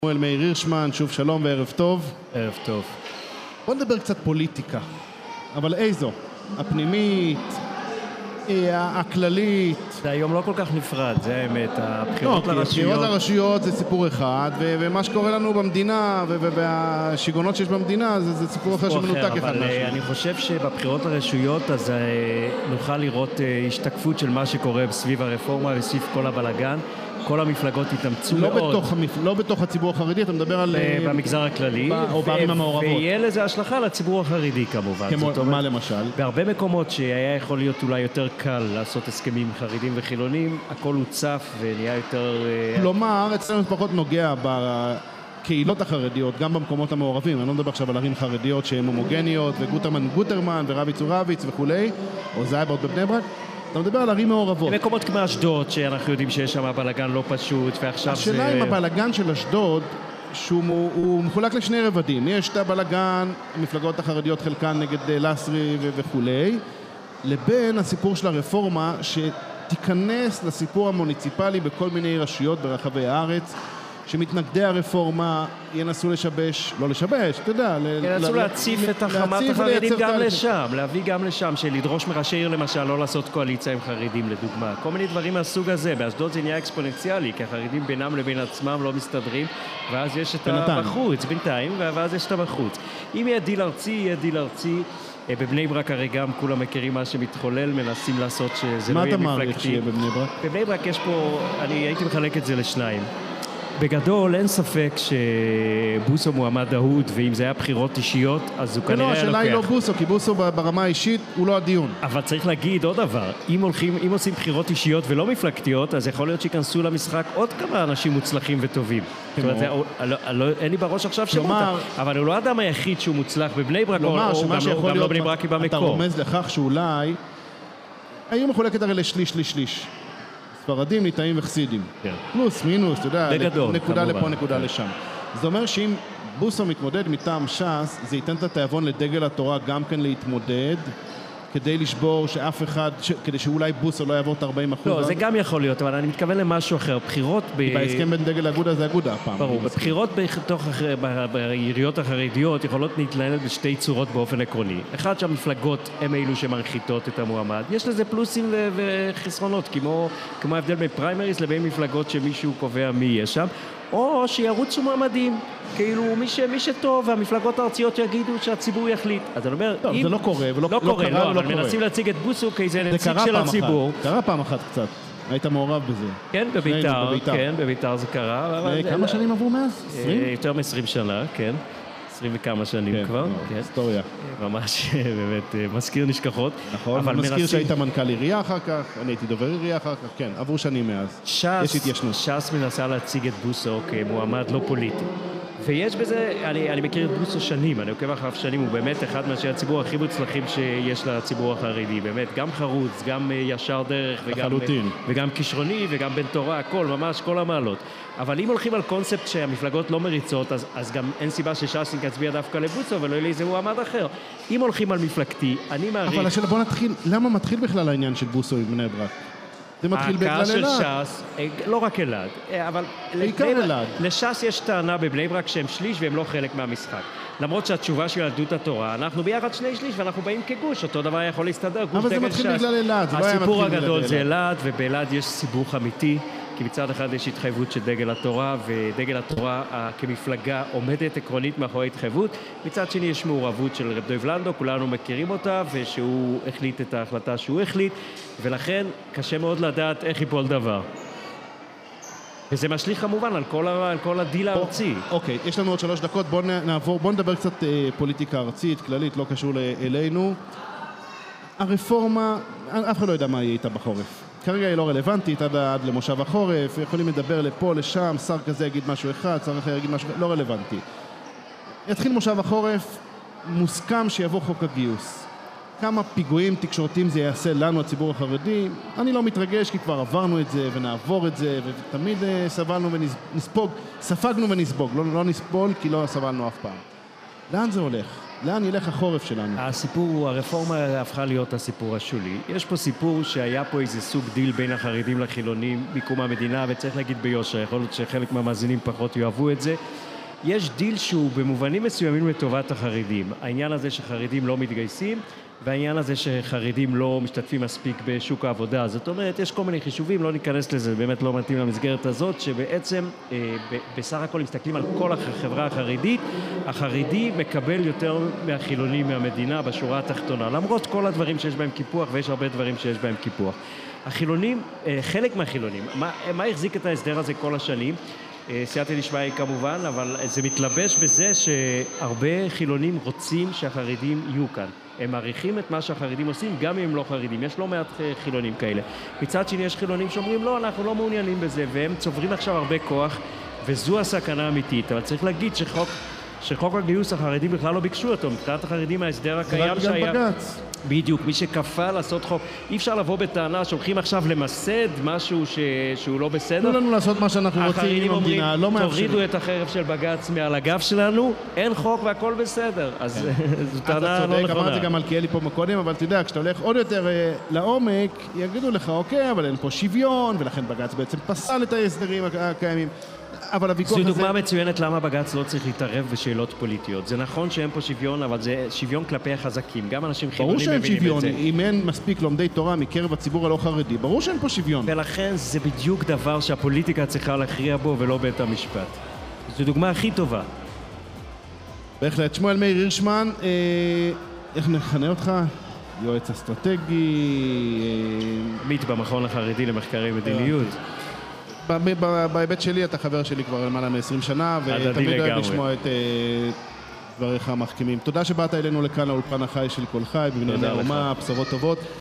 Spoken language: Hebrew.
שמואל מאיר הירשמן, שוב שלום וערב טוב. ערב טוב. בוא נדבר קצת פוליטיקה, אבל איזו? הפנימית, הכללית. זה היום לא כל כך נפרד, זה האמת, הבחירות לא, לרשויות. הבחירות לרשויות זה סיפור אחד, ומה שקורה לנו במדינה, והשיגעונות שיש במדינה, זה סיפור אחר שמנותק אחד אבל מהשני. אני חושב שבבחירות לרשויות, אז נוכל לראות השתקפות של מה שקורה סביב הרפורמה וסביב כל הבלגן. כל המפלגות התאמצו מאוד. לא בתוך הציבור החרדי, אתה מדבר על... במגזר הכללי. או בערים המעורבות. ויהיה לזה השלכה לציבור החרדי כמובן. כמו מה למשל? בהרבה מקומות שהיה יכול להיות אולי יותר קל לעשות הסכמים חרדים וחילונים, הכל הוצף ונהיה יותר... כלומר, אצלנו פחות נוגע בקהילות החרדיות, גם במקומות המעורבים. אני לא מדבר עכשיו על ערים חרדיות שהן הומוגניות, וגוטרמן ורביץ ורביץ וכולי, או זייבות בבני ברק. אתה מדבר על ערים מעורבות. מקומות כמו אשדוד, שאנחנו יודעים שיש שם בלגן לא פשוט, ועכשיו זה... השאלה עם הבלגן של אשדוד, שהוא מחולק לשני רבדים. יש את הבלגן, המפלגות החרדיות חלקן נגד לסרי וכולי, לבין הסיפור של הרפורמה, שתיכנס לסיפור המוניציפלי בכל מיני רשויות ברחבי הארץ, שמתנגדי הרפורמה ינסו לשבש, לא לשבש, אתה יודע, ינסו להציף את החמת החרדים גם לשם, להביא גם לשם, שלדרוש מראשי עיר למשל לא לעשות קואליציה עם חרדים לדוגמה. כל מיני דברים מהסוג הזה, באשדוד זה נהיה אקספוננציאלי, כי החרדים בינם לבין עצמם לא מסתדרים, ואז יש את הבחוץ, בינתיים, ואז יש את הבחוץ. אם יהיה דיל ארצי, יהיה דיל ארצי. בבני ברק הרי גם כולם מכירים מה שמתחולל, מנסים לעשות שזה לא יהיה מפלגתי. מה אתה מעריך שיהיה בבני ברק? בבני ברק יש פה, אני הייתי מחלק את זה לשניים. בגדול אין ספק שבוסו מועמד אהוד, ואם זה היה בחירות אישיות, אז הוא כנראה היה לוקח. השאלה היא לא בוסו, כי בוסו ברמה האישית הוא לא הדיון. אבל צריך להגיד עוד דבר, אם עושים בחירות אישיות ולא מפלגתיות, אז יכול להיות שיכנסו למשחק עוד כמה אנשים מוצלחים וטובים. זאת אומרת, אין לי בראש עכשיו שמות, אבל הוא לא האדם היחיד שהוא מוצלח בבני ברק, או גם לא בני ברק במקום. אתה רומז לכך שאולי, היו מחולקת הרי לשליש. ספרדים, ליטאים וחסידים. פלוס, מינוס, אתה יודע, נקודה לפה, נקודה לשם. זה אומר שאם בוסו מתמודד מטעם ש"ס, זה ייתן את התיאבון לדגל התורה גם כן להתמודד, כדי לשבור שאף אחד, כדי שאולי בוסו לא יעבור את 40%. לא, זה גם יכול להיות, אבל אני מתכוון למשהו אחר. בחירות בהסכם בין דגל אגודה זה אגודה הפעם. ברור, בבחירות בעיריות החרדיות יכולות להתנהל בשתי צורות באופן עקרוני. אחד, שהמפלגות הם אלו שמנחיתות את המועמד. יש לזה פלוסים וחסרונות, כמו ההבדל בין פריימריס לבין מפלגות שמישהו קובע מי יהיה שם, או שירוצו מועמדים, כאילו מי שטוב, והמפלגות הארציות יגידו שהציבור יחליט. אז אני אומר, זה לא קורה, לא קורה, אבל מנסים להציג את בוסו כאיזה נציג של הציבור. זה קרה פעם אחת קצת, היית מעורב בזה. כן, בביתר זה קרה. כמה שנים עברו מאז? 20? יותר מ-20 שנה, כן. 20 וכמה שנים כבר. היסטוריה. ממש, באמת, מזכיר נשכחות. נכון, מזכיר שהיית מנכ"ל עירייה אחר כך, אני הייתי דובר עירייה אחר כך, כן, עברו שנים מאז. יש התיישנות. ש"ס מנסה להציג את בוסו כמועמד לא פוליטי. ויש בזה, אני מכיר את בוסו שנים, אני עוקב אחריו שנים, הוא באמת אחד מאנשי הציבור הכי מוצלחים שיש לציבור החרדי, באמת, גם חרוץ, גם ישר דרך, וגם כישרוני, וגם בן תורה, הכל, ממש, כל המעלות. אבל אם הולכים על קונספט שהמפלגות לא מריצות, אז גם אין סיבה שש"ס יצביע דווקא לבוסו, ולא יהיה איזה מועמד אחר. אם הולכים על מפלגתי, אני מעריך... אבל השאלה, בוא נתחיל, למה מתחיל בכלל העניין של בוסו עם בני ברק? זה מתחיל בגלל אלעד. הקהל של ש"ס, לא רק אלעד, אבל... בעיקר אלעד. לש"ס יש טענה בבני ברק שהם שליש והם לא חלק מהמשחק. למרות שהתשובה של יהדות התורה, אנחנו ביחד 2/3 ואנחנו באים כגוש, אותו דבר יכול להסתדר. אבל זה מתחיל בגלל אלעד, זה לא היה מתחיל הסיפור הגדול זה אלעד, ובאלעד יש סיבוך אמיתי, כי מצד אחד יש התחייבות של דגל התורה, ודגל התורה כמפלגה עומדת עקרונית מאחורי התחייבות. מצד שני יש מעורבות של רב דב לנדו, כולנו מכירים אותה, ושהוא החליט את ההחלטה שהוא החליט, ולכן קשה מאוד לדעת איך ייפול דבר. וזה משליך כמובן על כל הדיל הארצי. אוקיי, יש לנו עוד 3 דקות, בוא נדבר קצת פוליטיקה ארצית, כללית, לא קשור אלינו. הרפורמה, אף אחד לא יודע מה יהיה איתה בחורף. כרגע היא לא רלוונטית עד למושב החורף, יכולים לדבר לפה, לשם, שר כזה יגיד משהו אחד, שר אחר יגיד משהו, לא רלוונטי. יתחיל מושב החורף, מוסכם שיבוא חוק הגיוס. כמה פיגועים תקשורתיים זה יעשה לנו, הציבור החרדי, אני לא מתרגש כי כבר עברנו את זה ונעבור את זה, ותמיד ספגנו ונסבוג, לא נסבול כי לא סבלנו אף פעם. לאן זה הולך? לאן ילך החורף שלנו? הסיפור, הרפורמה הפכה להיות הסיפור השולי. יש פה סיפור שהיה פה איזה סוג דיל בין החרדים לחילונים מקום המדינה, וצריך להגיד ביושר, יכול להיות שחלק מהמאזינים פחות יאהבו את זה. יש דיל שהוא במובנים מסוימים לטובת החרדים. העניין הזה שחרדים לא מתגייסים, והעניין הזה שחרדים לא משתתפים מספיק בשוק העבודה. זאת אומרת, יש כל מיני חישובים, לא ניכנס לזה, באמת לא מתאים למסגרת הזאת, שבעצם בסך הכל מסתכלים על כל החברה החרדית, החרדי מקבל יותר מהחילונים מהמדינה בשורה התחתונה, למרות כל הדברים שיש בהם קיפוח, ויש הרבה דברים שיש בהם קיפוח. החילונים, חלק מהחילונים, מה החזיק את ההסדר הזה כל השנים? סייעתא דשמיא כמובן, אבל זה מתלבש בזה שהרבה חילונים רוצים שהחרדים יהיו כאן. הם מעריכים את מה שהחרדים עושים, גם אם הם לא חרדים. יש לא מעט חילונים כאלה. מצד שני יש חילונים שאומרים, לא, אנחנו לא מעוניינים בזה, והם צוברים עכשיו הרבה כוח, וזו הסכנה האמיתית. אבל צריך להגיד שחוק הגיוס החרדים בכלל לא ביקשו אותו. מבחינת החרדים ההסדר הקיים שהיה... בג"ץ. בדיוק, מי שכפה לעשות חוק. אי אפשר לבוא בטענה שהולכים עכשיו למסד משהו שהוא לא בסדר. תנו לנו לעשות מה שאנחנו רוצים עם המדינה, לא מאפשרים. תורידו את החרב של בג"ץ מעל הגב שלנו, אין חוק והכל בסדר. אז זו טענה לא נכונה. אמרתי גם מלכיאלי פה מקודם, אבל אתה יודע, כשאתה הולך עוד יותר לעומק, יגידו לך, אוקיי, אבל אין פה שוויון, ולכן בג"ץ בעצם פסל את ההסדרים הקיימים. אבל הוויכוח הזה... זו דוגמה מצוינת למה בג"ץ לא צריך להתערב בשאלות פוליטיות. זה נכון שאין פה שוויון, אבל זה שוויון כלפי החזקים. גם אנשים חילונים מבינים את זה. ברור שאין שוויון. אם אין מספיק לומדי תורה מקרב הציבור הלא חרדי, ברור שאין פה שוויון. ולכן זה בדיוק דבר שהפוליטיקה צריכה להכריע בו ולא בית המשפט. זו דוגמה הכי טובה. בהחלט. שמואל מאיר הירשמן, איך נכנה אותך? יועץ אסטרטגי... עמית במכון החרדי למחקרי מדיניות. בהיבט שלי אתה חבר שלי כבר למעלה מ-20 שנה, ותמיד אוהב לשמוע את דבריך המחכימים. תודה שבאת אלינו לכאן לאולפן החי של כל חי, בבנייני האומה, בשורות טובות.